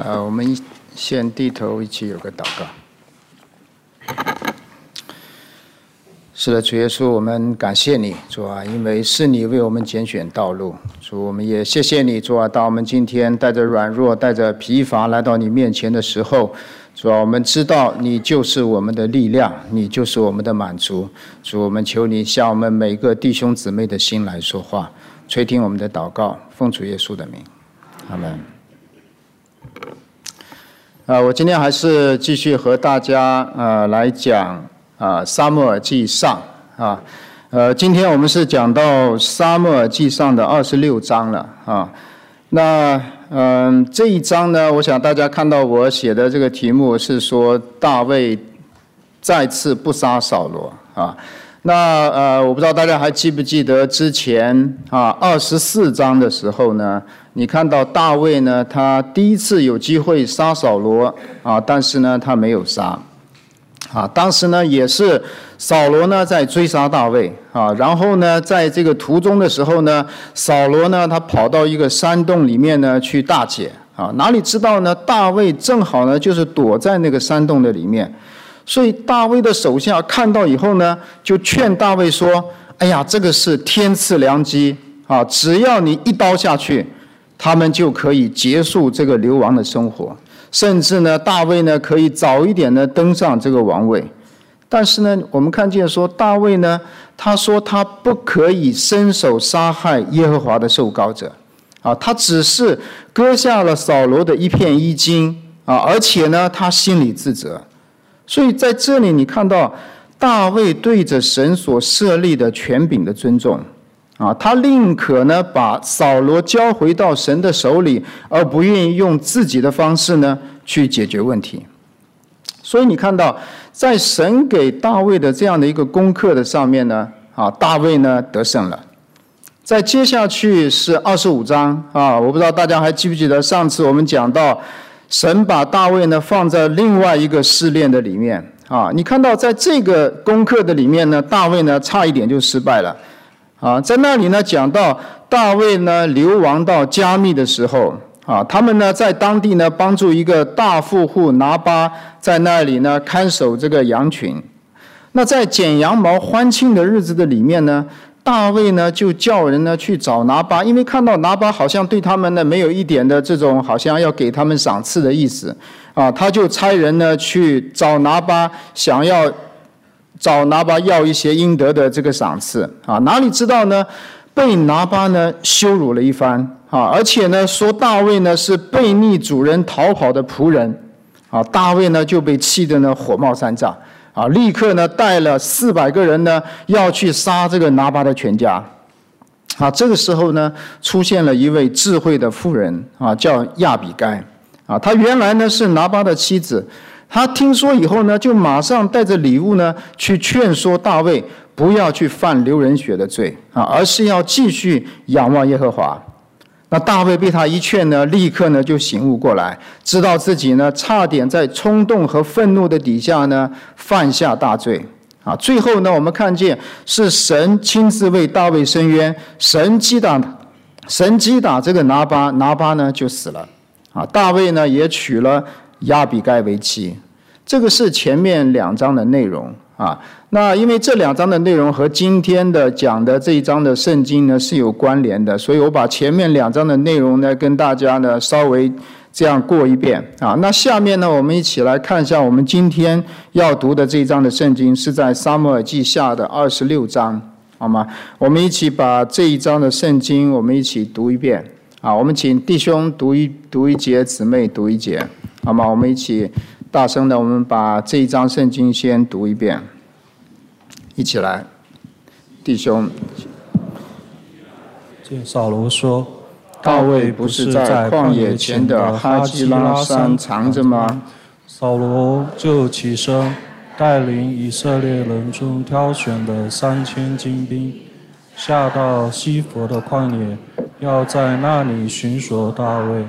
我们先低头一起有个祷告。是的，主耶稣，我们感谢你，主啊，因为是你为我们拣选道路。主，我们也谢谢你，主啊，当我们今天带着软弱、带着疲乏来到你面前的时候，主啊，我们知道你就是我们的力量，你就是我们的满足。主，我们求你向我们每个弟兄姊妹的心来说话，垂听我们的祷告，奉主耶稣的名，阿们。我今天还是继续和大家来讲撒母耳记上今天我们是讲到撒母耳记上的26章了那这一章呢，我想大家看到我写的这个题目是说大卫再次不杀扫罗那我不知道大家还记不记得之前24章的时候呢，你看到大卫呢，他第一次有机会杀扫罗但是呢他没有杀当时呢也是扫罗呢在追杀大卫然后呢在这个途中的时候呢，扫罗呢他跑到一个山洞里面呢去大解哪里知道呢，大卫正好呢就是躲在那个山洞的里面。所以大卫的手下看到以后呢，就劝大卫说：“哎呀，这个是天赐良机只要你一刀下去，他们就可以结束这个流亡的生活，甚至呢，大卫呢可以早一点呢登上这个王位。”但是呢，我们看见说大卫呢，他说他不可以伸手杀害耶和华的受膏者他只是割下了扫罗的一片衣襟而且呢，他心里自责。所以在这里你看到大卫对着神所设立的权柄的尊重他宁可呢把扫罗交回到神的手里，而不愿意用自己的方式呢去解决问题。所以你看到在神给大卫的这样的一个功课的上面呢大卫呢得胜了。在接下去是25章我不知道大家还记不记得上次我们讲到神把大卫呢放在另外一个试炼的里面你看到在这个功课的里面呢，大卫呢差一点就失败了在那里呢讲到大卫呢流亡到加密的时候他们呢在当地呢帮助一个大富户拿巴在那里呢看守这个羊群。那在剪羊毛欢庆的日子的里面呢，大卫呢就叫人呢去找拿巴，因为看到拿巴好像对他们呢没有一点的这种好像要给他们赏赐的意思他就差人呢去找拿巴，想要找拿巴要一些应得的这个赏赐哪里知道呢，被拿巴呢羞辱了一番而且呢说大卫呢是背逆主人逃跑的仆人大卫呢就被气得呢火冒三丈立刻呢带了400个人呢要去杀这个拿巴的全家这个时候呢出现了一位智慧的妇人叫亚比该她原来呢是拿巴的妻子。她听说以后呢就马上带着礼物呢去劝说大卫不要去犯流人血的罪而是要继续仰望耶和华。那大卫被他一劝呢，立刻呢就醒悟过来，知道自己呢差点在冲动和愤怒的底下呢犯下大罪最后呢我们看见是神亲自为大卫伸冤，神击打这个拿巴，拿巴呢就死了大卫呢也娶了亚比该为妻。这个是前面2章的内容那因为这2章的内容和今天的讲的这一章的圣经呢是有关联的，所以我把前面2章的内容呢跟大家呢稍微这样过一遍那下面呢我们一起来看一下我们今天要读的这一章的圣经是在撒母耳记下的26章，好吗？我们一起把这一章的圣经我们一起读一遍我们请弟兄读一节，姊妹读一节，好吗？我们一起大声的我们把这一章圣经先读一遍，一起来，弟兄。 见扫罗说：“ 大卫不是在旷野前的哈基拉山藏着吗？” 扫罗就起身，带领以色列人中挑选的3000精兵，下到西弗的旷野，要在那里寻索大卫。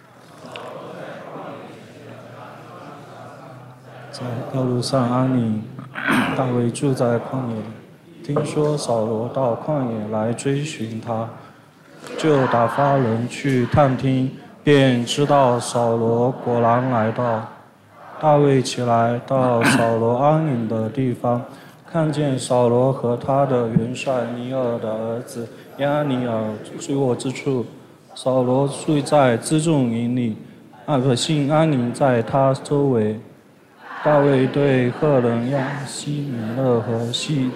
在道路上安宁，大卫住在旷野。听说扫罗到旷野来追寻他，就打发人去探听便知道扫罗果然来到。大卫起来到扫罗安营的地方，看见扫罗和他的元帅尼尔的儿子亚尼尔睡卧之处。扫罗睡在辎重营里，百姓安营在他周围。大卫对赫人亚希米勒和细尼，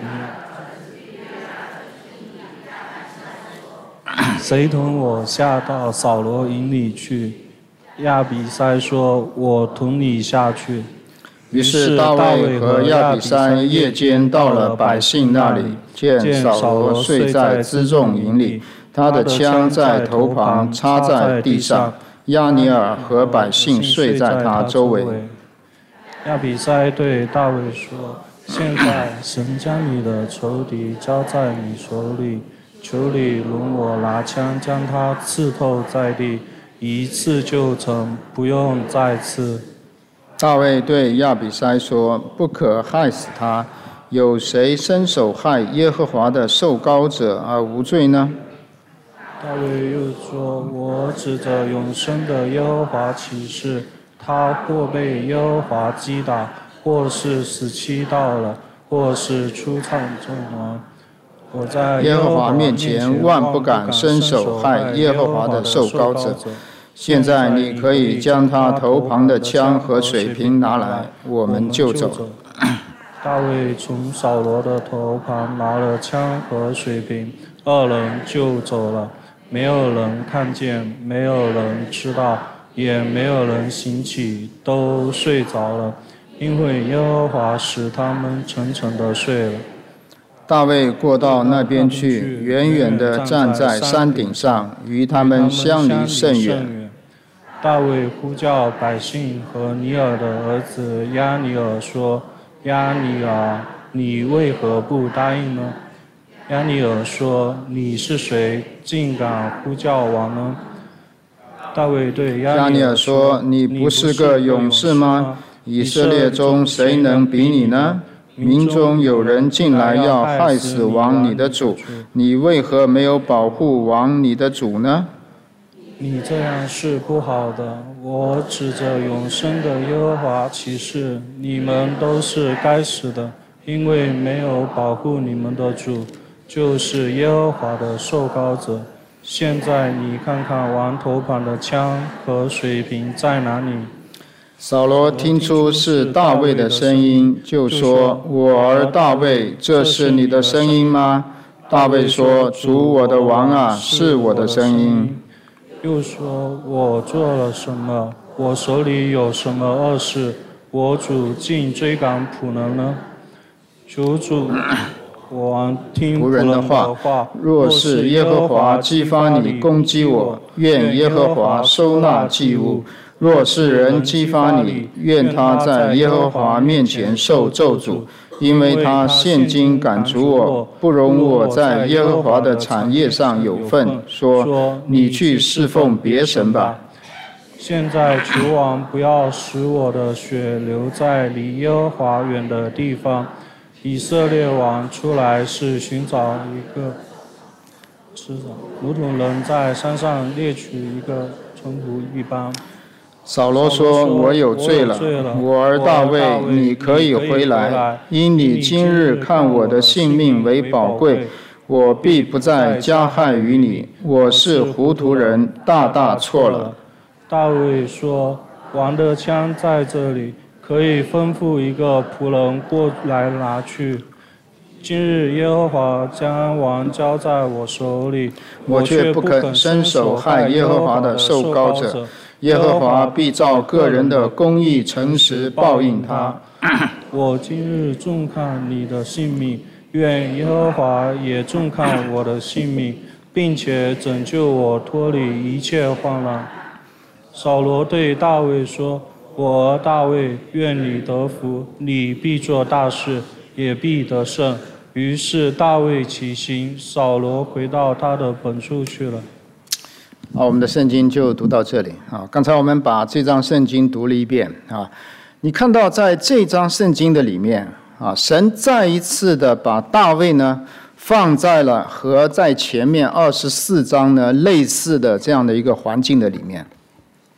谁同我下到扫罗营里去？亚比筛说：“我同你下去。” 于是大卫和亚比筛夜间到了百姓那里，见扫罗睡在辎重营里，他的枪在头旁插在地上，亚尼尔和百姓睡在他周围。 亚比筛对大卫说：“现在神将你的仇敌交在你手里，求你容我拿枪将他刺透在地，一次就成，不用再刺。” 大卫对亚比筛说：“不可害死他，有谁伸手害耶和华的受膏者而无罪呢？” 大卫又说：“我指着永生的耶和华起誓，他或被耶和华击打，或是死期到了，或是出丧阵亡。我在耶和华面前万不敢伸手害耶和华的受膏者。现在你可以将他头旁的枪和水瓶拿来，我们就走。” 大卫从扫罗的头旁拿了枪和水瓶，二人就走了。没有人看见，没有人知道，也没有人醒起，都睡着了，因为耶和华使他们沉沉地睡了。 大卫过到那边去，远远地站在山顶上，与他们相离甚远。 大卫呼叫百姓和尼尔的儿子亚尼尔说：“亚尼尔，你为何不答应呢？”亚尼尔说：“你是谁，竟敢呼叫王呢？”大卫对亚尼尔说：“ 你不是个勇士吗？以色列中谁能比你呢？民中有人进来要害死王你的主，你为何没有保护王你的主呢？” 你这样是不好的。我指着永生的耶和华起誓，你们都是该死的，因为没有保护你们的主，就是耶和华的受膏者。现在你看看王头旁的枪和水瓶在哪里？ 扫罗听出是大卫的声音，就说：“我儿大卫，这是你的声音吗？”大卫说：“主我的王啊，是我的声音。” 又说：“我做了什么？我手里有什么恶事？我主竟追赶仆人呢？求主，我王听仆人的话。 若是耶和华激发你攻击我，愿耶和华收纳祭物；若是人激发你，愿他在耶和华面前受咒诅。因为他现今赶逐我，不容我在耶和华的产业上有份，说你去侍奉别神吧。 现在求王不要使我的血流在离耶和华远的地方。以色列王出来是寻找一个吃的，如同人在山上猎取一个存仆一般。 扫罗说：“我有罪了，我儿大卫，你可以回来，因你今日看我的性命为宝贵，我必不再加害于你。我是糊涂人，大大错了。” 大卫说：“王的枪在这里，可以吩咐一个仆人过来拿去。今日耶和华将王交在我手里， 我却不肯伸手害耶和华的受膏者。耶和华必照个人的公义诚实报应他。 我今日重看你的性命，愿耶和华也重看我的性命，并且拯救我脱离一切患难。”扫罗对大卫说：“我儿大卫，愿你得福，你必做大事，也必得胜。”于是大卫起行，扫罗回到他的本处去了。 好，我们的圣经就读到这里啊。刚才我们把这章圣经读了一遍啊，你看到在这章圣经的里面啊，神再一次的把大卫呢放在了和在前面24章呢类似的这样的一个环境的里面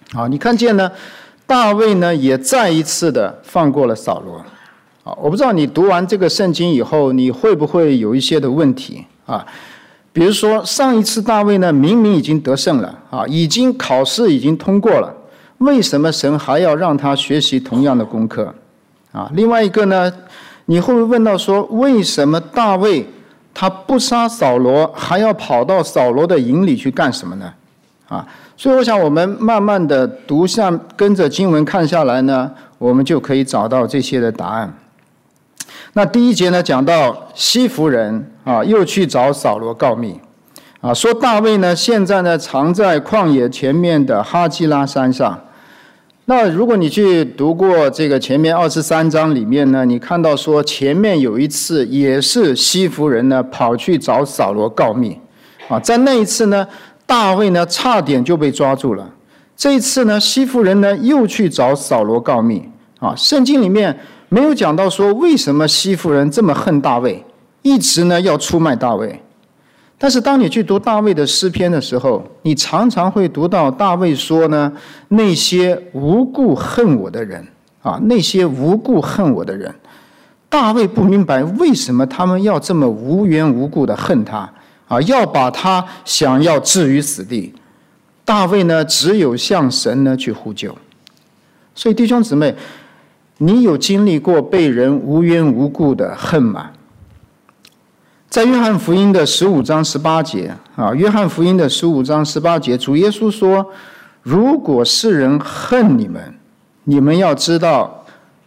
你看见呢，大卫呢也再一次的放过了扫罗。我不知道你读完这个圣经以后，你会不会有一些的问题啊？比如说上一次大卫呢，明明已经得胜了已经考试已经通过了，为什么神还要让他学习同样的功课另外一个呢，你会不会问到说，为什么大卫他不杀扫罗，还要跑到扫罗的营里去干什么呢？所以我想我们慢慢的读下，跟着经文看下来呢，我们就可以找到这些的答案。那第一节呢，讲到西弗人又去找扫罗告密说大卫呢现在呢藏在旷野前面的哈基拉山上。那如果你去读过这个前面23章里面呢，你看到说前面有一次也是西弗人呢跑去找扫罗告密在那一次呢，大卫呢差点就被抓住了。这一次呢，西弗人呢又去找扫罗告密圣经里面没有讲到说为什么西弗人这么恨大卫，一直呢要出卖大卫。但是当你去读大卫的诗篇的时候，你常常会读到大卫说呢，那些无故恨我的人那些无故恨我的人，大卫不明白为什么他们要这么无缘无故的恨他要把他想要置于死地。大卫呢只有向神呢去呼救。所以弟兄姊妹，你有经历过被人无缘无故的恨吗？在约翰福音的15章18节约翰福音的15章18节，主耶稣说，如果世人恨你们，你们要知道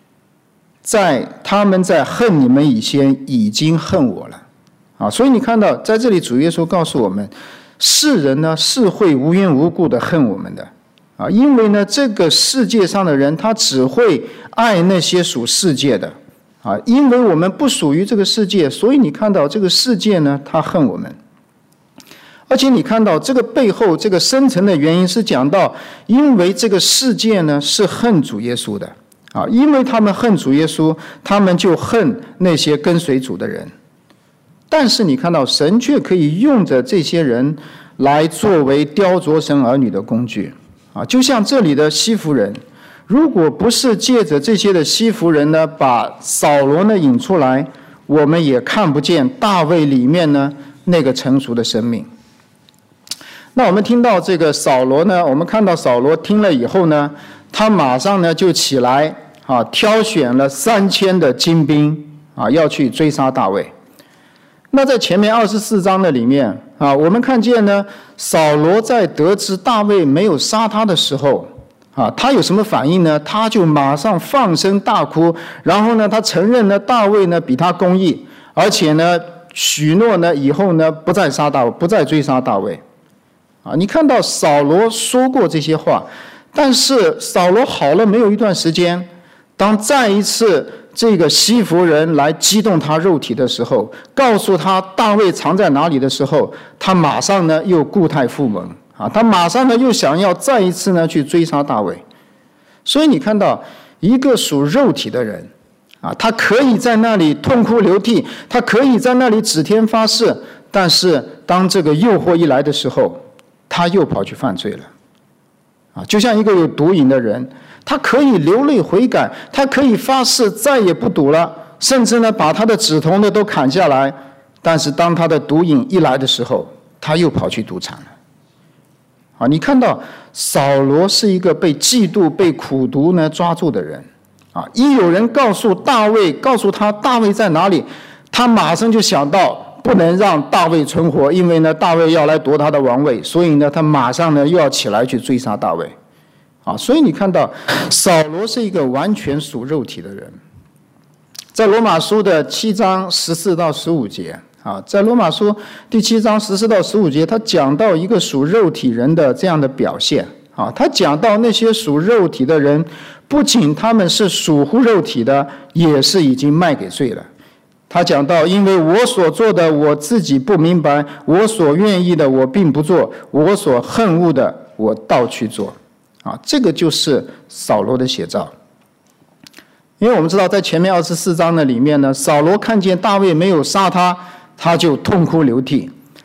他们在恨你们以前已经恨我了所以你看到在这里主耶稣告诉我们，世人呢是会无缘无故的恨我们的因为呢这个世界上的人他只会爱那些属世界的因为我们不属于这个世界，所以你看到这个世界呢他恨我们。而且你看到这个背后这个深层的原因是讲到，因为这个世界呢是恨主耶稣的因为他们恨主耶稣，他们就恨那些跟随主的人。但是你看到神却可以用着这些人来作为雕琢神儿女的工具就像这里的西弗人，如果不是借着这些的西弗人呢把扫罗呢引出来，我们也看不见大卫里面呢那个成熟的生命。那我们听到这个扫罗呢，我们看到扫罗听了以后呢，他马上呢就起来挑选了3000的精兵要去追杀大卫。那在前面24章的里面我们看见呢，扫罗在得知大卫没有杀他的时候他有什么反应呢？他就马上放声大哭，然后呢他承认呢大卫呢比他公义，而且呢许诺呢以后呢不再追杀大卫你看到扫罗说过这些话，但是扫罗好了没有一段时间，当再一次这个西弗人来激动他肉体的时候，告诉他大卫藏在哪里的时候，他马上呢又故态复萌他马上呢又想要再一次呢去追杀大卫。所以你看到一个属肉体的人他可以在那里痛哭流涕，他可以在那里指天发誓，但是当这个诱惑一来的时候，他又跑去犯罪了就像一个有毒瘾的人，他可以流泪悔改，他可以发誓再也不赌了，甚至呢把他的指头呢都砍下来，但是当他的毒瘾一来的时候，他又跑去赌场了你看到扫罗是一个被嫉妒被苦毒呢抓住的人一有人告诉他大卫在哪里，他马上就想到不能让大卫存活，因为呢大卫要来夺他的王位，所以呢他马上呢又要起来去追杀大卫所以你看到扫罗是一个完全属肉体的人。在罗马书的7章14到15节在罗马书第7章14到15节，他讲到一个属肉体人的这样的表现他讲到那些属肉体的人，不仅他们是属乎肉体的，也是已经卖给罪了。他讲到，因为我所做的我自己不明白，我所愿意的我并不做，我所恨恶的我倒去做这个就是扫罗的写照。因为我们知道在前面24章的里面呢，扫罗看见大卫没有杀他，他就痛哭流涕，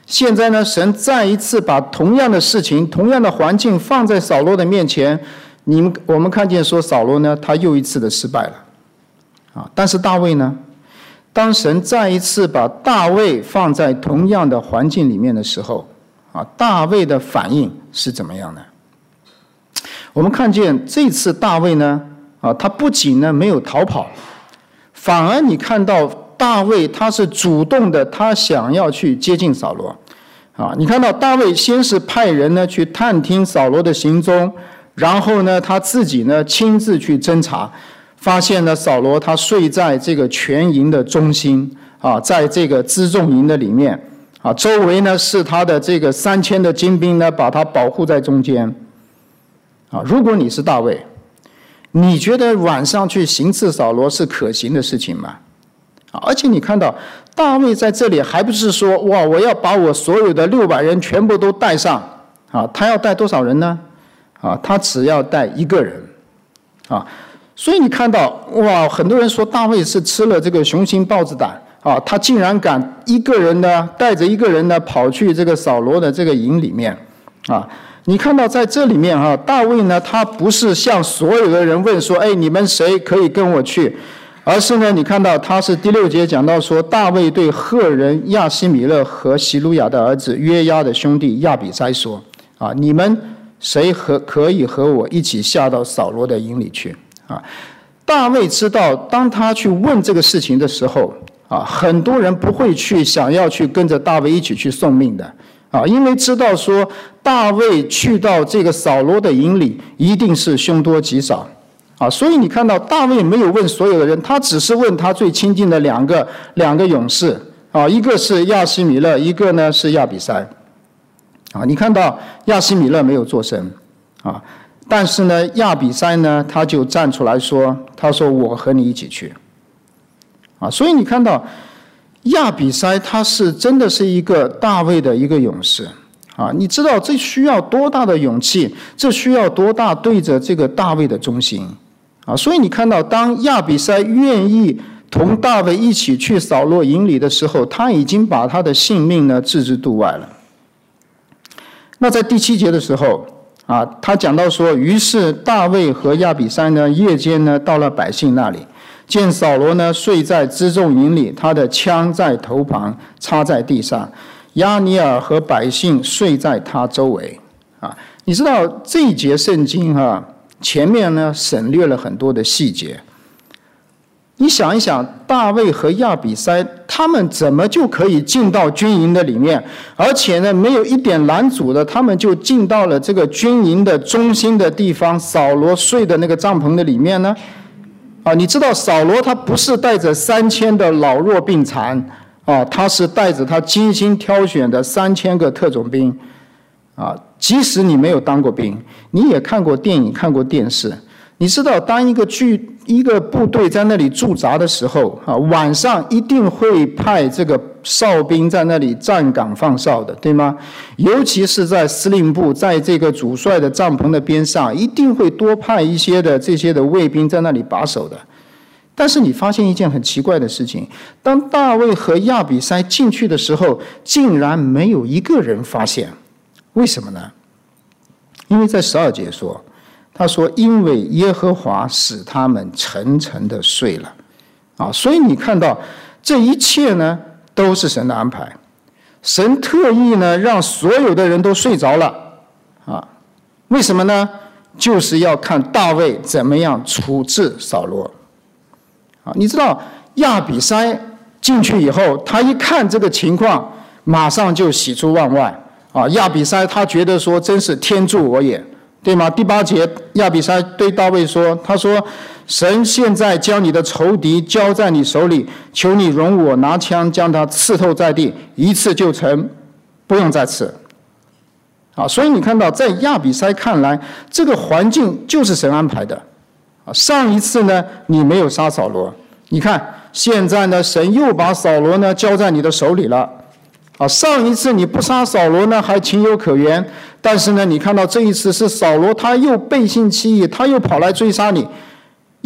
现在呢，神再一次把同样的事情、同样的环境放在扫罗的面前，我们看见说扫罗呢，他又一次的失败了，但是大卫呢，当神再一次把大卫放在同样的环境里面的时候，大卫的反应是怎么样的？我们看见这次大卫呢，他不仅呢没有逃跑，反而你看到大卫他是主动的，他想要去接近扫罗。你看到大卫先是派人呢去探听扫罗的行踪，然后呢他自己呢亲自去侦查，发现呢扫罗他睡在这个全营的中心，在这个辎重营的里面，周围呢是他的这个3000的精兵呢把他保护在中间。如果你是大卫，你觉得晚上去行刺扫罗是可行的事情吗？而且你看到大卫在这里还不是说哇，我要把我所有的600人全部都带上，他要带多少人呢？他只要带1个人，所以你看到哇，很多人说大卫是吃了这个雄心豹子胆，他竟然敢1个人呢带着1个人呢跑去这个扫罗的这个营里面，你看到在这里面大卫呢，他不是向所有的人问说，你们谁可以跟我去，而是呢，你看到他是第6节讲到说，大卫对赫人亚希米勒和希鲁雅的儿子约押的兄弟亚比筛说，你们谁可以和我一起下到扫罗的营里去？大卫知道，当他去问这个事情的时候，很多人不会去想要去跟着大卫一起去送命的。因为知道说大卫去到这个扫罗的营里一定是凶多吉少，所以你看到大卫没有问所有的人，他只是问他最亲近的两个勇士，一个是亚希米勒，一个呢是亚比筛。你看到亚希米勒没有作声，但是呢亚比筛呢他就站出来说，他说我和你一起去，所以你看到亚比筛他是真的是一个大卫的一个勇士，你知道这需要多大的勇气，这需要多大对着这个大卫的忠心，所以你看到当亚比筛愿意同大卫一起去扫罗营里的时候，他已经把他的性命呢置之度外了。那在第7节的时候他讲到说，于是大卫和亚比筛呢夜间呢到了百姓那里，见扫罗呢睡在辎重营里，他的枪在头旁插在地上，亚尼尔和百姓睡在他周围。你知道这一节圣经前面呢省略了很多的细节。你想一想，大卫和亚比筛他们怎么就可以进到军营的里面，而且呢没有一点拦阻的，他们就进到了这个军营的中心的地方，扫罗睡的那个帐篷的里面呢？你知道扫罗他不是带着3000的老弱病残，他是带着他精心挑选的3000个特种兵，即使你没有当过兵，你也看过电影看过电视，你知道当一个部队在那里驻扎的时候，晚上一定会派这个哨兵在那里站岗放哨的，对吗？尤其是在司令部，在这个主帅的帐篷的边上，一定会多派一些的这些的卫兵在那里把守的。但是你发现一件很奇怪的事情，当大卫和亚比筛进去的时候，竟然没有一个人发现。为什么呢？因为在12节说，他说因为耶和华使他们沉沉的睡了，所以你看到这一切呢都是神的安排，神特意呢让所有的人都睡着了，为什么呢？就是要看大卫怎么样处置扫罗。你知道亚比筛进去以后，他一看这个情况，马上就喜出望外，亚比筛他觉得说真是天助我也，对吗？第8节亚比筛对大卫说，他说神现在将你的仇敌交在你手里，求你容我拿枪将他刺透在地，一刺就成，不用再刺。所以你看到在亚比筛看来，这个环境就是神安排的。上一次呢你没有杀扫罗，你看现在呢神又把扫罗呢交在你的手里了。上一次你不杀扫罗呢还情有可原，但是呢你看到这一次是扫罗他又背信弃义，他又跑来追杀你，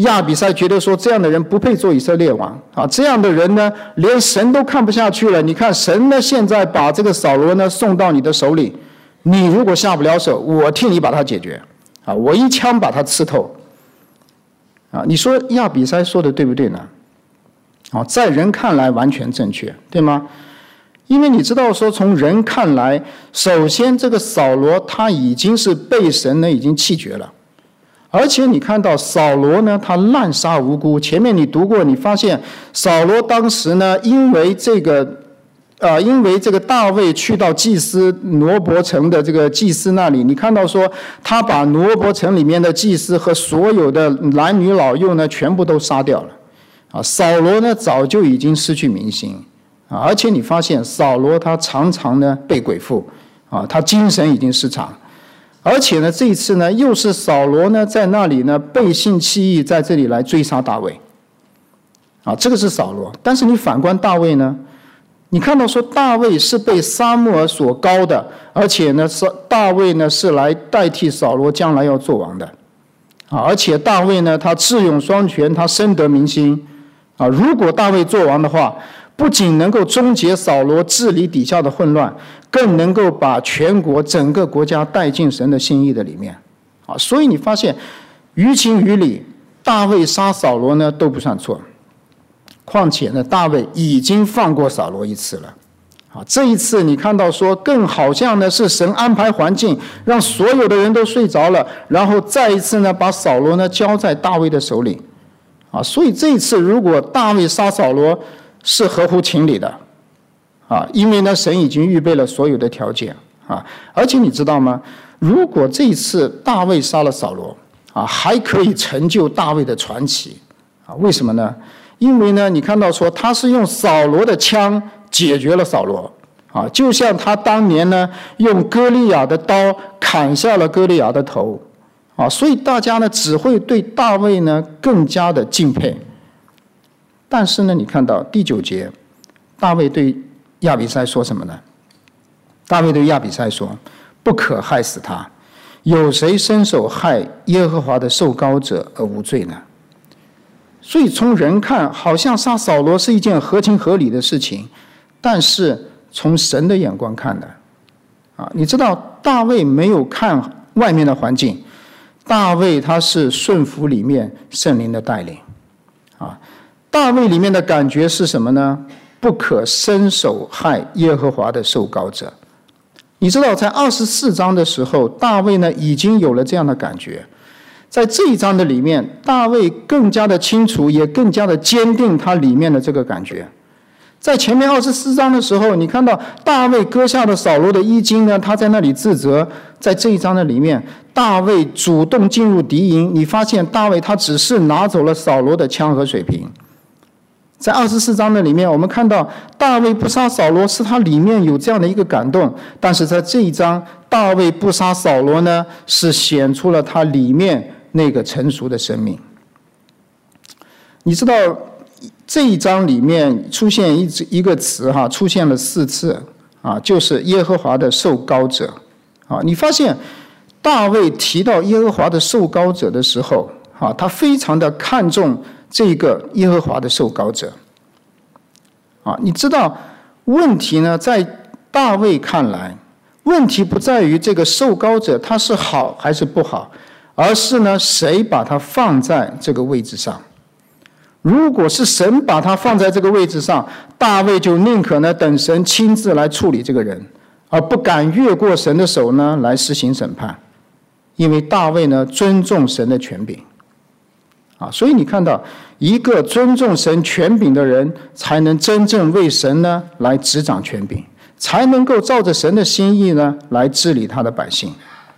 亚比筛觉得说这样的人不配做以色列王啊，这样的人呢，连神都看不下去了。你看神呢，现在把这个扫罗呢送到你的手里，你如果下不了手，我替你把他解决啊，我一枪把他刺透啊。你说亚比筛说的对不对呢？啊，在人看来完全正确，对吗？因为你知道说，从人看来，首先这个扫罗他已经是被神呢已经弃绝了。而且你看到扫罗呢，他滥杀无辜。前面你读过，你发现扫罗当时呢，因为这个大卫去到祭司挪伯城的这个祭司那里，你看到说他把挪伯城里面的祭司和所有的男女老幼呢，全部都杀掉了。啊，扫罗呢早就已经失去民心啊，而且你发现扫罗他常常呢被鬼附啊，他精神已经失常。而且呢，这一次呢，又是扫罗呢在那里呢背信弃义，在这里来追杀大卫。啊，这个是扫罗。但是你反观大卫呢，你看到说大卫是被撒母耳所膏的，而且呢，大卫呢是来代替扫罗将来要做王的。啊，而且大卫呢，他智勇双全，他深得民心。啊，如果大卫做王的话，不仅能够终结扫罗治理底下的混乱，更能够把全国整个国家带进神的心意的里面。啊，所以你发现于情于理，大卫杀扫罗呢都不算错。况且呢，大卫已经放过扫罗一次了。啊，这一次你看到说，更好像呢是神安排环境，让所有的人都睡着了，然后再一次呢把扫罗呢交在大卫的手里。啊，所以这一次如果大卫杀扫罗是合乎情理的。啊，因为呢神已经预备了所有的条件。啊，而且你知道吗？如果这一次大卫杀了扫罗，啊，还可以成就大卫的传奇。啊，为什么呢？因为呢，你看到说他是用扫罗的枪解决了扫罗。啊，就像他当年呢用歌利亚的刀砍下了歌利亚的头。啊，所以大家呢只会对大卫呢更加的敬佩。但是呢，你看到第9节，大卫对亚比筛说什么呢？大卫对亚比筛说：“不可害死他，有谁伸手害耶和华的受膏者而无罪呢？”所以从人看，好像杀扫罗是一件合情合理的事情，但是从神的眼光看的，啊，你知道大卫没有看外面的环境。大卫他是顺服里面圣灵的带领。啊，大卫里面的感觉是什么呢？不可伸手害耶和华的受膏者。你知道在24章的时候，大卫呢已经有了这样的感觉。在这一章的里面，大卫更加的清楚，也更加的坚定他里面的这个感觉。在前面24章的时候，你看到大卫割下了扫罗的衣襟呢，他在那里自责。在这一章的里面，大卫主动进入敌营，你发现大卫他只是拿走了扫罗的枪和水瓶。在24章的里面，我们看到大卫不杀扫罗是他里面有这样的一个感动，但是在这一章，大卫不杀扫罗呢，是显出了他里面那个成熟的生命。你知道这一章里面出现一个词哈，出现了4次啊，就是耶和华的受膏者。啊，你发现大卫提到耶和华的受膏者的时候，啊，他非常的看重这个耶和华的受膏者。啊，你知道问题呢，在大卫看来，问题不在于这个受膏者他是好还是不好，而是呢谁把他放在这个位置上。如果是神把他放在这个位置上，大卫就宁可呢等神亲自来处理这个人，而不敢越过神的手呢来施行审判，因为大卫呢尊重神的权柄。啊，所以你看到一个尊重神权柄的人，才能真正为神呢来执掌权柄，才能够照着神的心意呢来治理他的百姓。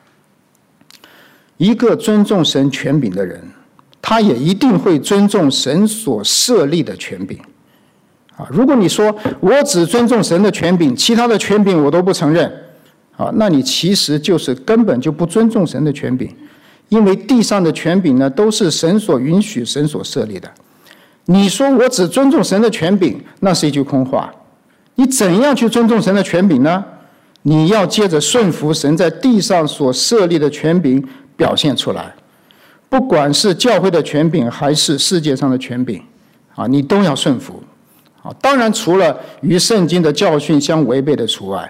一个尊重神权柄的人，他也一定会尊重神所设立的权柄。啊，如果你说我只尊重神的权柄，其他的权柄我都不承认，啊，那你其实就是根本就不尊重神的权柄。因为地上的权柄呢，都是神所允许、神所设立的。你说我只尊重神的权柄，那是一句空话。你怎样去尊重神的权柄呢？你要接着顺服神在地上所设立的权柄表现出来。 不管是教会的权柄还是世界上的权柄，你都要顺服。当然除了与圣经的教训相违背的除外。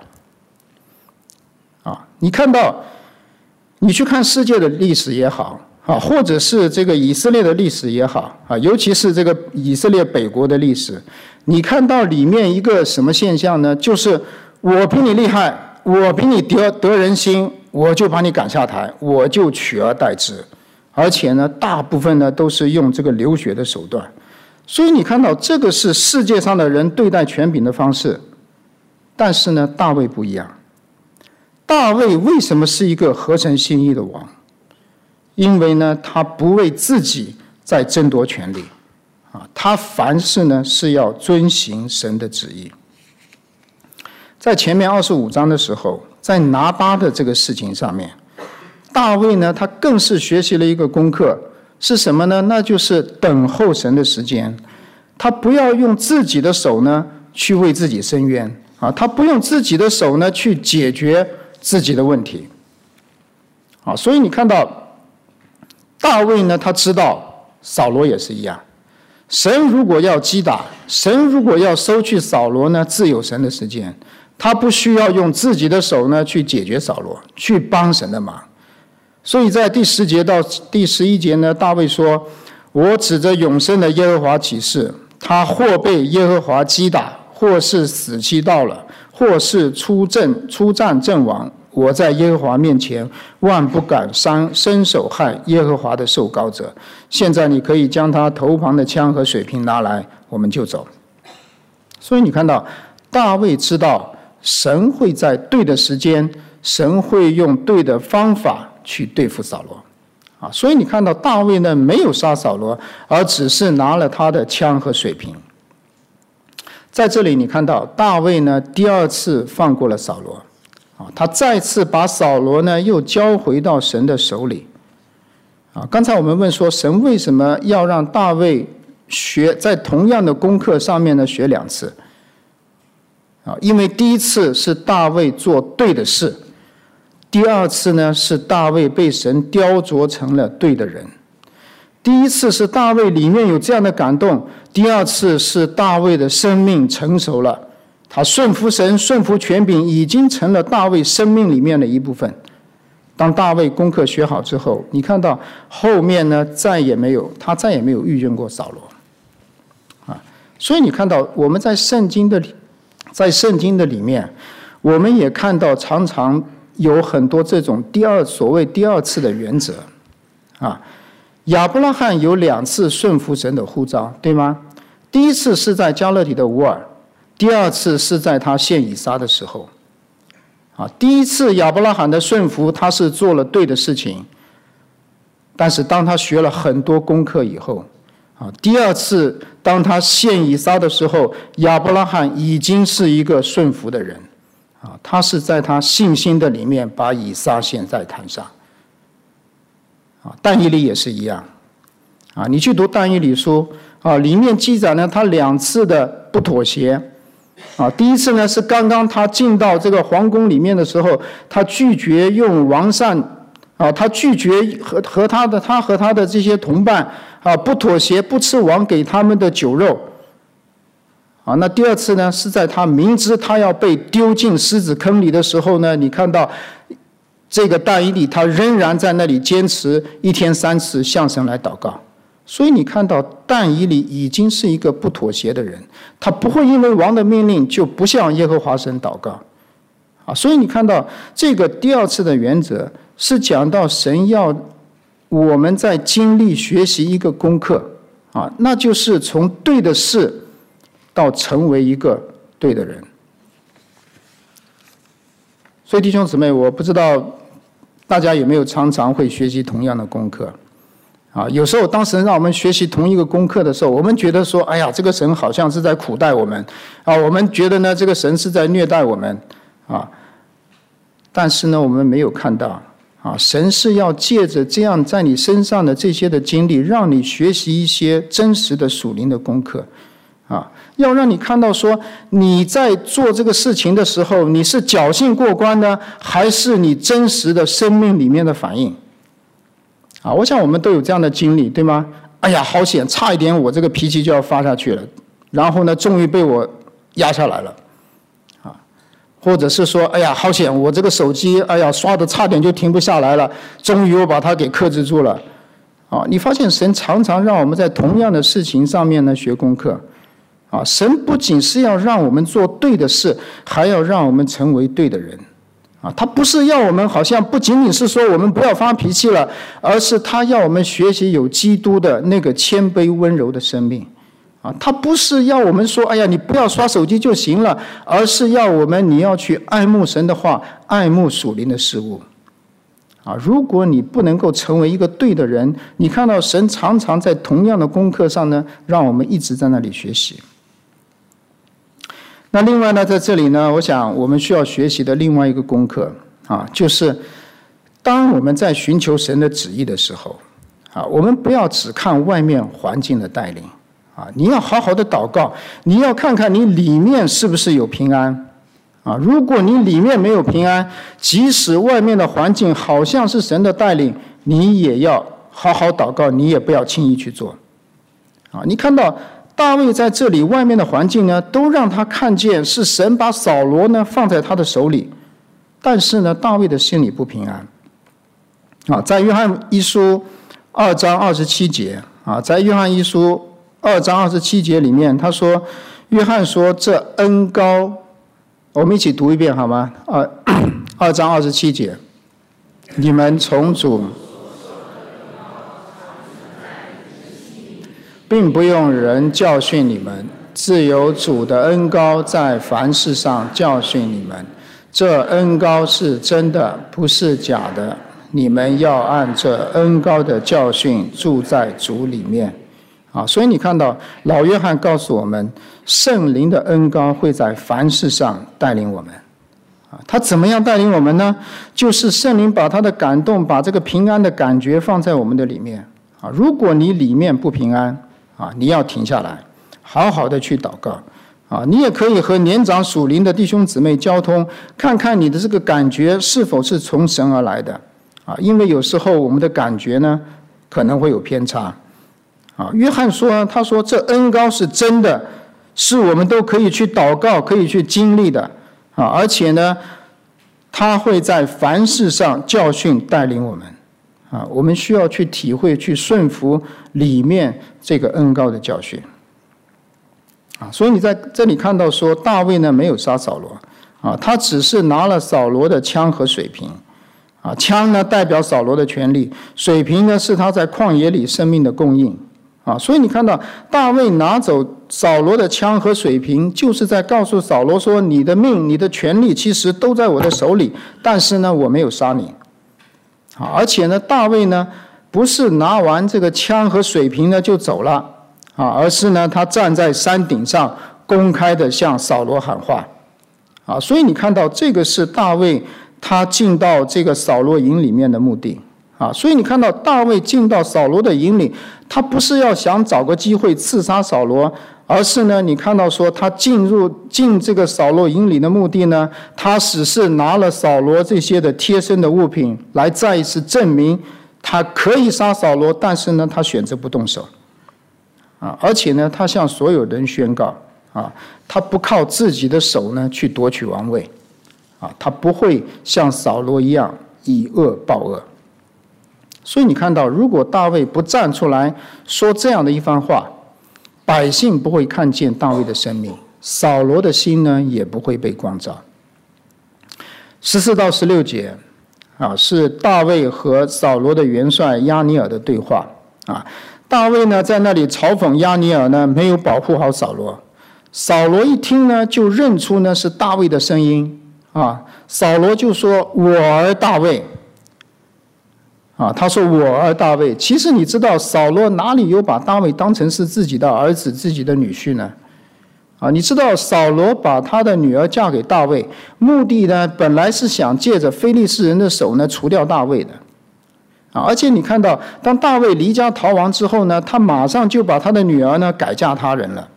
你看到，你去看世界的历史也好，或者是这个以色列的历史也好，尤其是这个以色列北国的历史，你看到里面一个什么现象呢？就是我比你厉害，我比你得人心，我就把你赶下台，我就取而代之。而且呢，大部分呢都是用这个流血的手段。所以你看到这个是世界上的人对待权柄的方式。但是呢，大卫不一样。大卫为什么是一个合神心意的王？因为呢，他不为自己在争夺权力，他凡事呢是要遵行神的旨意。在前面25章的时候，在拿巴的这个事情上面，大卫呢他更是学习了一个功课，是什么呢？那就是等候神的时间。他不要用自己的手呢去为自己伸冤，他不用自己的手呢去解决自己的问题。所以你看到大卫呢，他知道扫罗也是一样。神如果要击打，神如果要收去扫罗呢，自有神的时间。他不需要用自己的手呢去解决扫罗，去帮神的忙。所以在第10节到第11节呢，大卫说：“我指着永生的耶和华起誓，他或被耶和华击打，或是死期到了，或是出战阵亡。我在耶和华面前万不敢伸手害耶和华的受膏者。现在你可以将他头旁的枪和水瓶拿来，我们就走。”所以你看到大卫知道神会在对的时间，神会用对的方法去对付扫罗。所以你看到大卫呢没有杀扫罗，而只是拿了他的枪和水瓶。在这里你看到大卫呢第2次放过了扫罗。他再次把扫罗呢又交回到神的手里。刚才我们问说，神为什么要让大卫学在同样的功课上面呢学2次？因为第1次是大卫做对的事，第2次呢是大卫被神雕琢成了对的人。第1次是大卫里面有这样的感动，第2次是大卫的生命成熟了。他顺服神，顺服权柄，已经成了大卫生命里面的一部分。当大卫功课学好之后，你看到后面呢，他再也没有遇见过扫罗。所以你看到我们在圣经的里面，我们也看到常常有很多这种所谓第2次的原则。亚伯拉罕有2次顺服神的呼召，对吗？第1次是在加勒底的乌尔，第2次是在他献以撒的时候。第1次亚伯拉罕的顺服，他是做了对的事情，但是当他学了很多功课以后，第2次当他献以撒的时候，亚伯拉罕已经是一个顺服的人，他是在他信心的里面把以撒献在坛上。但以理也是一样，你去读但以理书，里面记载了他2次的不妥协。第1次呢是刚刚他进到这个皇宫里面的时候，他拒绝用王膳，他拒绝和他的这些同伴不妥协，不吃王给他们的酒肉。那第2次呢是在他明知他要被丢进狮子坑里的时候呢，你看到这个但以理他仍然在那里坚持1天3次向神来祷告。所以你看到但以理已经是一个不妥协的人，他不会因为王的命令就不向耶和华神祷告。所以你看到这个第2次的原则是讲到神要我们在经历学习一个功课，那就是从对的事到成为一个对的人。所以弟兄姊妹，我不知道大家有没有常常会学习同样的功课。有时候当神让我们学习同一个功课的时候，我们觉得说，哎呀，这个神好像是在苦待我们，我们觉得呢这个神是在虐待我们，但是呢我们没有看到，神是要借着这样在你身上的这些的经历，让你学习一些真实的属灵的功课，要让你看到说你在做这个事情的时候，你是侥幸过关呢，还是你真实的生命里面的反应。 我想我们都有这样的经历，对吗？哎呀，好险，差一点我这个脾气就要发下去了，然后呢，终于被我压下来了，或者是说，哎呀，好险，我这个手机，哎呀，刷的差点就停不下来了，终于我把它给克制住了，你发现神常常让我们在同样的事情上面呢学功课，神不仅是要让我们做对的事，还要让我们成为对的人。他不是要我们好像不仅仅是说我们不要发脾气了，而是他要我们学习有基督的那个谦卑温柔的生命。他不是要我们说，哎呀，你不要刷手机就行了，而是要我们你要去爱慕神的话，爱慕属灵的事物。如果你不能够成为一个对的人，你看到神常常在同样的功课上呢，让我们一直在那里学习。那另外呢，在这里呢，我想我们需要学习的另外一个功课就是当我们在寻求神的旨意的时候我们不要只看外面环境的带领你要好好的祷告，你要看看你里面是不是有平安如果你里面没有平安，即使外面的环境好像是神的带领，你也要好好祷告，你也不要轻易去做你看到大卫在这里外面的环境呢，都让他看见是神把扫罗呢放在他的手里，但是呢，大卫的心里不平安在约翰一书2章27节在约翰一书2章27节里面，他说，约翰说这恩膏，我们一起读一遍好吗？2章27节，你们从主并不用人教训你们，自有主的恩膏在凡事上教训你们。这恩膏是真的，不是假的。你们要按这恩膏的教训住在主里面。所以你看到老约翰告诉我们，圣灵的恩膏会在凡事上带领我们。他怎么样带领我们呢？就是圣灵把他的感动，把这个平安的感觉放在我们的里面。如果你里面不平安你要停下来，好好的去祷告你也可以和年长属灵的弟兄姊妹交通，看看你的这个感觉是否是从神而来的因为有时候我们的感觉呢可能会有偏差约翰说，他说这恩膏是真的，是我们都可以去祷告，可以去经历的而且呢，他会在凡事上教训带领我们我们需要去体会，去顺服里面这个恩膏的教训所以你在这里看到说，大卫呢没有杀扫罗他只是拿了扫罗的枪和水瓶枪呢代表扫罗的权利，水瓶呢是他在旷野里生命的供应所以你看到大卫拿走扫罗的枪和水瓶，就是在告诉扫罗说，你的命你的权利其实都在我的手里，但是呢我没有杀你而且呢大卫呢不是拿完这个枪和水瓶呢就走了而是呢他站在山顶上公开的向扫罗喊话所以你看到这个是大卫他进到这个扫罗营里面的目的所以你看到大卫进到扫罗的营里，他不是要想找个机会刺杀扫罗，而是呢你看到说他进这个扫罗营里的目的呢，他只是拿了扫罗这些的贴身的物品来再一次证明他可以杀扫罗，但是呢他选择不动手而且呢他向所有人宣告他不靠自己的手呢去夺取王位他不会像扫罗一样以恶报恶。所以你看到，如果大卫不站出来说这样的一番话，百姓不会看见大卫的生命，扫罗的心呢也不会被光照。14到16节是大卫和扫罗的元帅押尼珥的对话大卫呢在那里嘲讽押尼珥呢没有保护好扫罗，扫罗一听呢就认出呢是大卫的声音扫罗就说，我儿大卫他说我儿大卫。其实你知道扫罗哪里有把大卫当成是自己的儿子自己的女婿呢你知道扫罗把他的女儿嫁给大卫，目的呢本来是想借着非利士人的手呢除掉大卫的而且你看到当大卫离家逃亡之后呢，他马上就把他的女儿呢改嫁他人了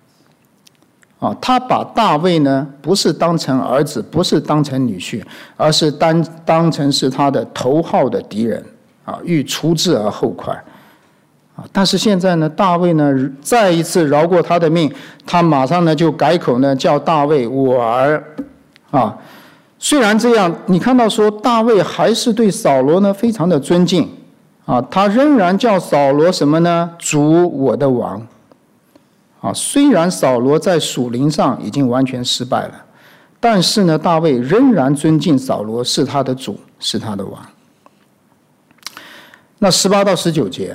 他把大卫呢不是当成儿子，不是当成女婿，而是当成是他的头号的敌人欲除之而后快。但是现在呢，大卫呢再一次饶过他的命，他马上呢就改口呢叫大卫我儿。虽然这样，你看到说大卫还是对扫罗呢非常的尊敬他仍然叫扫罗什么呢？主我的王。虽然扫罗在属灵上已经完全失败了，但是呢，大卫仍然尊敬扫罗是他的主，是他的王。那18到19节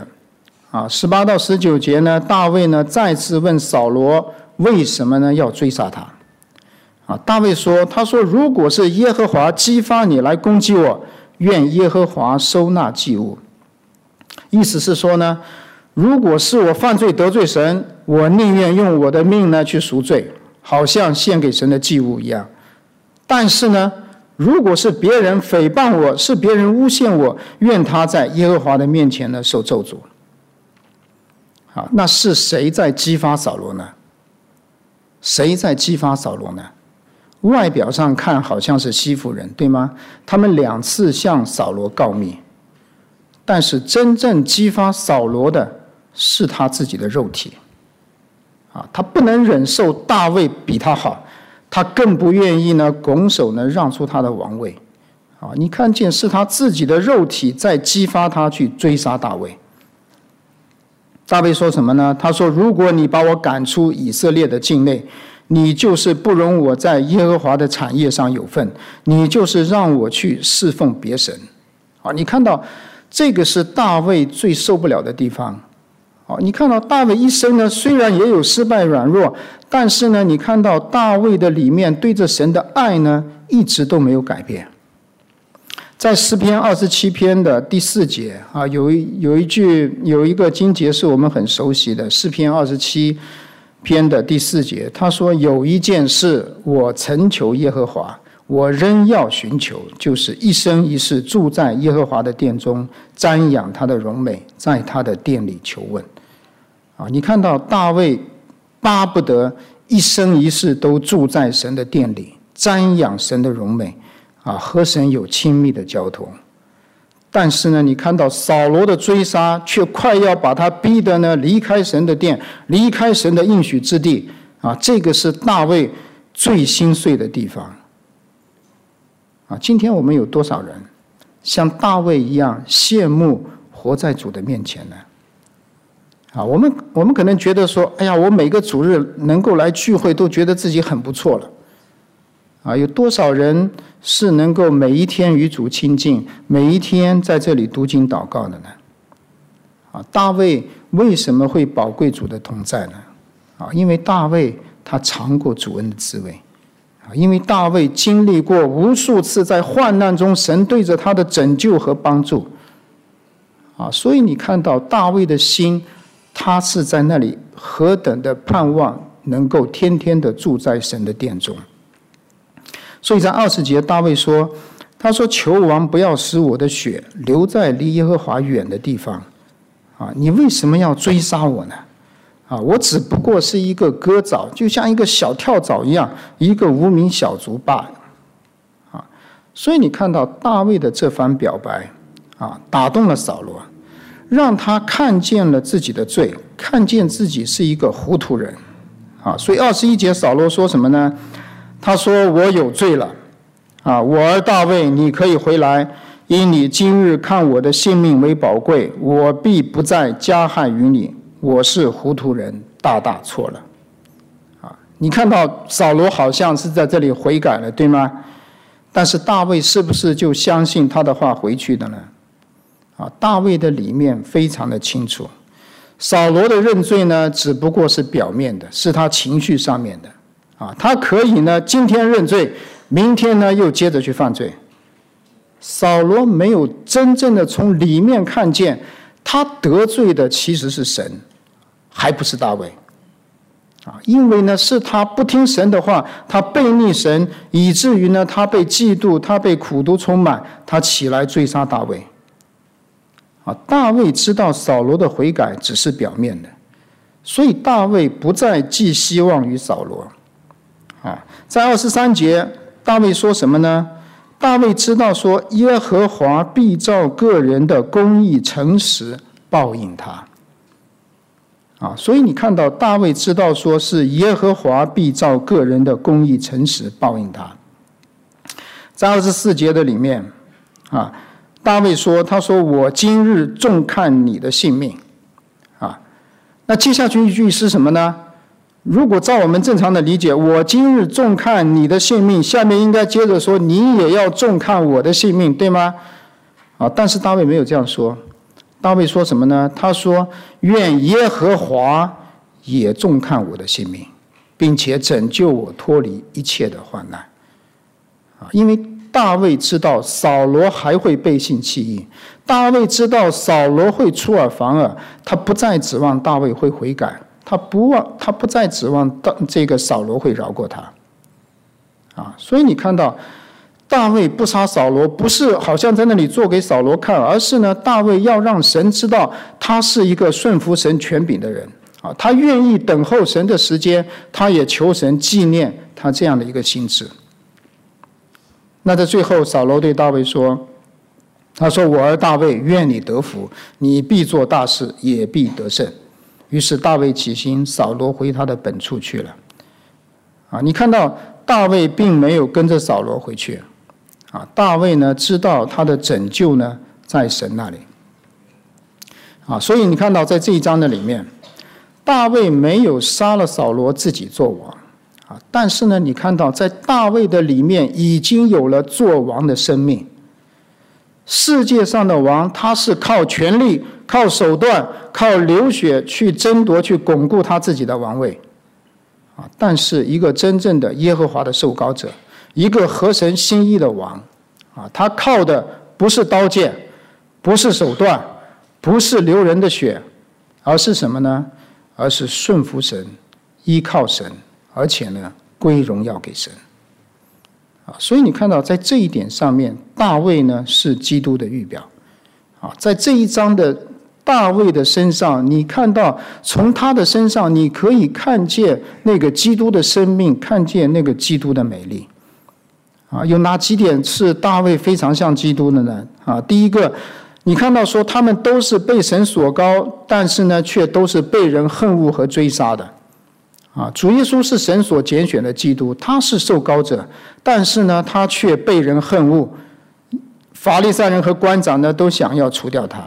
18到19节呢，大卫呢再次问扫罗为什么呢要追杀他。大卫说，他说如果是耶和华激发你来攻击我，愿耶和华收纳祭物。意思是说呢，如果是我犯罪得罪神，我宁愿用我的命呢去赎罪，好像献给神的祭物一样。但是呢，如果是别人诽谤我，是别人诬陷我，愿他在耶和华的面前呢受咒诅。那是谁在激发扫罗呢？谁在激发扫罗呢？外表上看好像是西弗人，对吗？他们2次向扫罗告密，但是真正激发扫罗的是他自己的肉体他不能忍受大卫比他好，他更不愿意呢拱手呢让出他的王位你看见是他自己的肉体在激发他去追杀大卫。大卫说什么呢？他说，如果你把我赶出以色列的境内，你就是不容我在耶和华的产业上有份，你就是让我去侍奉别神你看到这个是大卫最受不了的地方你看到大卫一生呢虽然也有失败软弱，但是呢你看到大卫的里面对着神的爱呢一直都没有改变。在诗篇27篇的第4节有一个经节是我们很熟悉的，诗篇27篇的第4节，他说，有一件事我曾求耶和华，我仍要寻求，就是一生一世住在耶和华的殿中，瞻仰他的荣美，在他的殿里求问你看到大卫巴不得一生一世都住在神的殿里，瞻仰神的荣美和神有亲密的交通。但是呢，你看到扫罗的追杀却快要把他逼得呢离开神的殿，离开神的应许之地这个是大卫最心碎的地方今天我们有多少人像大卫一样羡慕活在主的面前呢？我们可能觉得说，哎呀，我每个主日能够来聚会都觉得自己很不错了有多少人是能够每一天与主亲近，每一天在这里读经祷告的呢？大卫为什么会宝贵主的同在呢？因为大卫他尝过主恩的滋味因为大卫经历过无数次在患难中神对着他的拯救和帮助所以你看到大卫的心，他是在那里何等的盼望能够天天的住在神的殿中。所以在20节大卫说，他说，求王不要使我的血留在离耶和华远的地方你为什么要追杀我呢？我只不过是一个鸽蚤，就像一个小跳蚤一样，一个无名小卒罢了所以你看到大卫的这番表白打动了扫罗，让他看见了自己的罪，看见自己是一个糊涂人所以21节扫罗说什么呢？他说，我有罪了我儿大卫，你可以回来，因你今日看我的性命为宝贵，我必不再加害于你，我是糊涂人，大大错了你看到扫罗好像是在这里悔改了，对吗？但是大卫是不是就相信他的话回去的呢？大卫的里面非常的清楚，扫罗的认罪呢只不过是表面的，是他情绪上面的他可以呢今天认罪，明天呢又接着去犯罪。扫罗没有真正的从里面看见，他得罪的其实是神，还不是大卫因为呢是他不听神的话，他背逆神，以至于呢他被嫉妒，他被苦毒充满，他起来追杀大卫大卫知道扫罗的悔改只是表面的，所以大卫不再寄希望于扫罗在23节大卫说什么呢？ 大卫知道说，耶和华必照个人的公义诚实报应他。所以你看到大卫知道说是耶和华必照个人的公义诚实报应他。在24节的里面大卫说，他说我今日重看你的性命。那接下去一句是什么呢？如果照我们正常的理解，我今日重看你的性命，下面应该接着说你也要重看我的性命，对吗？但是大卫没有这样说。大卫说什么呢？他说愿耶和华也重看我的性命，并且拯救我脱离一切的患难。因为大卫知道扫罗还会背信弃义，大卫知道扫罗会出尔反尔，他不再指望大卫会悔改，他不再指望这个扫罗会饶过他。所以你看到大卫不杀扫罗，不是好像在那里做给扫罗看，而是呢，大卫要让神知道他是一个顺服神权柄的人他愿意等候神的时间，他也求神纪念他这样的一个心志。那在最后，扫罗对大卫说，他说我儿大卫，愿你得福，你必做大事，也必得胜。于是大卫起行，扫罗回他的本处去了。你看到大卫并没有跟着扫罗回去大卫呢知道他的拯救呢在神那里所以你看到在这一章的里面，大卫没有杀了扫罗自己做王但是呢，你看到在大卫的里面已经有了做王的生命。世界上的王，他是靠权力、靠手段、靠流血去争夺、去巩固他自己的王位但是一个真正的耶和华的受膏者，一个合神心意的王他靠的不是刀剑，不是手段，不是流人的血，而是什么呢？而是顺服神，依靠神，而且呢归荣耀给神所以你看到在这一点上面，大卫呢是基督的预表在这一章的大卫的身上，你看到从他的身上你可以看见那个基督的生命，看见那个基督的美丽有哪几点是大卫非常像基督的呢第一个，你看到说他们都是被神所膏，但是呢却都是被人恨恶和追杀的主耶稣是神所拣选的基督，他是受膏者，但是呢他却被人恨恶，法利赛人和官长呢都想要除掉他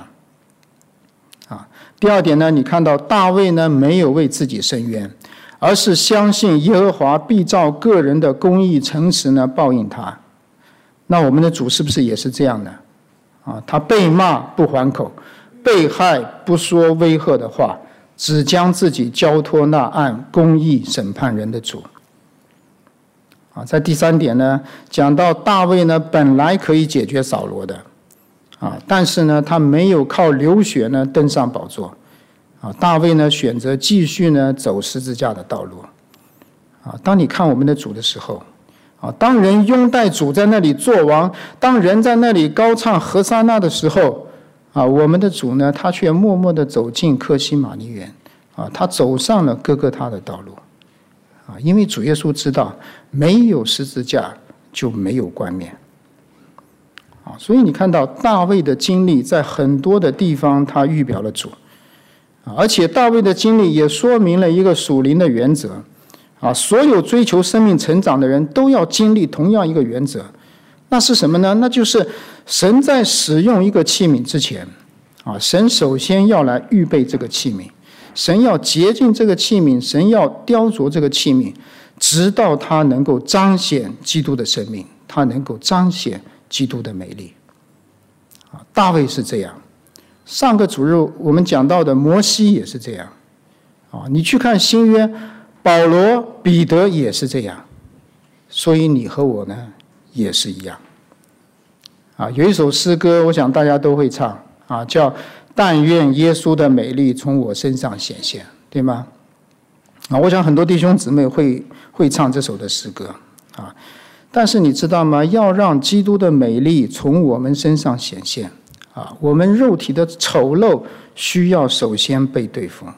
第二点呢，你看到大卫呢没有为自己伸冤，而是相信耶和华必照个人的公义诚实呢报应他。那我们的主是不是也是这样的他被骂不还口，被害不说威吓的话，只将自己交托那按公义审判人的主在第三点呢，讲到大卫呢本来可以解决扫罗的但是呢他没有靠流血呢登上宝座大卫呢选择继续呢走十字架的道路当你看我们的主的时候当人拥戴主在那里做王，当人在那里高唱何沙那的时候我们的主呢他却默默地走进客西马尼园他走上了哥哥他的道路因为主耶稣知道没有十字架就没有冠冕所以你看到大卫的经历在很多的地方他预表了主而且大卫的经历也说明了一个属灵的原则所有追求生命成长的人都要经历同样一个原则，那是什么呢？那就是神在使用一个器皿之前神首先要来预备这个器皿，神要洁净这个器皿，神要雕琢这个器皿，直到它能够彰显基督的生命，它能够彰显基督的美丽大卫是这样，上个主日我们讲到的摩西也是这样你去看新约，保罗、彼得也是这样，所以你和我呢也是一样有一首诗歌我想大家都会唱叫但愿耶稣的美丽从我身上显现，对吗我想很多弟兄姊妹会唱这首的诗歌但是你知道吗？要让基督的美丽从我们身上显现我们肉体的丑陋需要首先被对付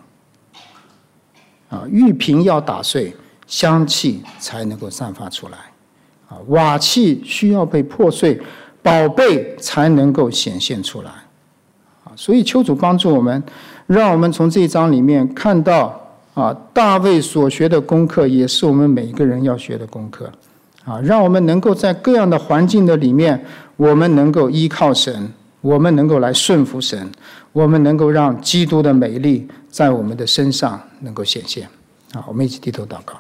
玉瓶要打碎，香气才能够散发出来瓦器需要被破碎，宝贝才能够显现出来。所以求主帮助我们，让我们从这一章里面看到大卫所学的功课也是我们每一个人要学的功课。让我们能够在各样的环境的里面，我们能够依靠神，我们能够来顺服神，我们能够让基督的美丽在我们的身上能够显现。我们一起低头祷告。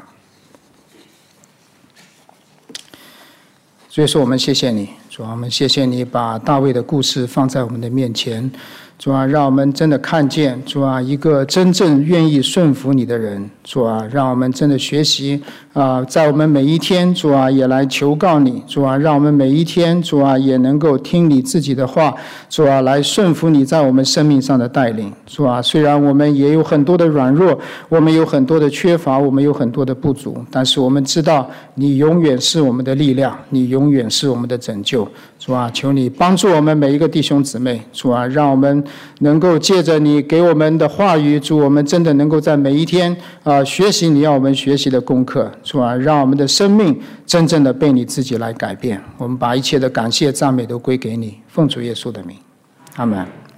所以说我们谢谢你，主啊，我们谢谢你把大卫的故事放在我们的面前，主啊，让我们真的看见，主啊，一个真正愿意顺服你的人，主啊，让我们真的学习在我们每一天，主啊，也来求告你，主啊，让我们每一天，主啊，也能够听你自己的话，主啊，来顺服你在我们生命上的带领，主啊，虽然我们也有很多的软弱，我们有很多的缺乏，我们有很多的不足，但是我们知道你永远是我们的力量，你永远是我们的拯救，主啊，求你帮助我们每一个弟兄姊妹，主啊，让我们能够借着你给我们的话语，主，我们真的能够在每一天学习你要我们学习的功课，主啊，让我们的生命真正的被你自己来改变。我们把一切的感谢赞美都归给你，奉主耶稣的名，阿们。